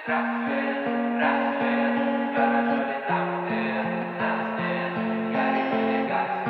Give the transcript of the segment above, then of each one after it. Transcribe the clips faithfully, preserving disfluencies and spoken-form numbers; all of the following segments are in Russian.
рассвет, рассвет, город ли там, где нас нет, горим или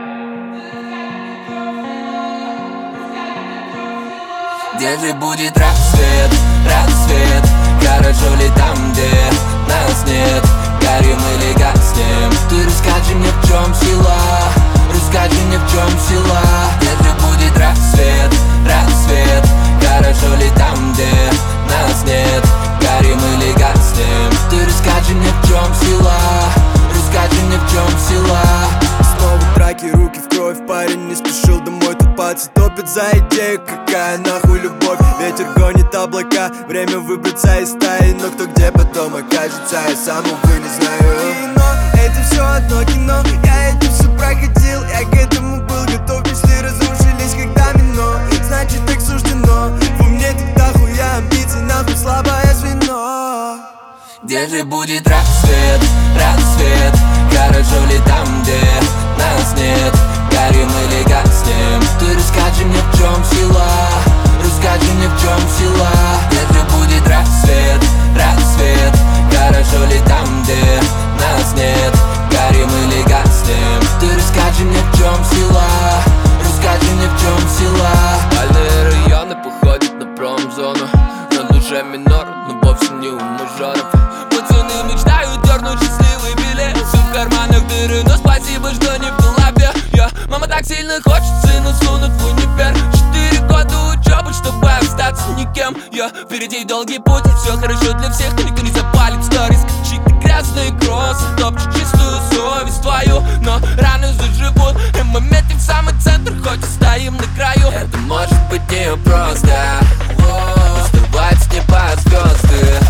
гаснем. Где же будет рассвет, рассвет, хорошо ли там, где нас нет, горим или гаснем. Ты расскажи мне, в чем сила, расскажи мне, в чем сила. Где же будет рассвет, рассвет, хорошо ли там, где нас нет, горим или гаснем. Ты расскажи мне, в чем сила, расскажи мне, в чем сила. Снова драки, руки в кровь, парень не спешил домой. Тут пацы топят за идею, какая нахуй любовь. Ветер гонит облака, время выбраться из стаи. Но кто где потом окажется, я сам, увы, не знаю. Но это все одно кино, я это все проходил. Я к этому был готов, если разрушились как домино. Значит так суждено, во мне тогда хуя амбиций, нахуй слабое звено. Где же будет рассвет, рассвет, хорошо ли там, где нас нет, горим или гаснем. Ты расскажи мне, в чем сила, расскажи мне, в чем сила. Где же будет рассвет, рассвет, хорошо ли там, где нас нет, горим или гаснем. Ты расскажи мне, в чем сила, расскажи мне, в чем сила. Спальные районы походят на промзону, на душе минор, но вовсе не у мажоров. Пацаны мечтают дернуть счастливый билет, все в карманах дыры, но спасибо, что не в голове. Я, мама так сильно хочет сына сунуть в универ. Четыре года учебы, чтобы остаться никем. Я, впереди долгий путь, и все хорошо для всех, но никто не запалит сторис. Чьи-то грязные кроссы, топчут чистую совесть твою, но раны заживут, и мы метим в самый центр, хоть и стоим на краю. Это может быть не просто, оставать с неба звезды.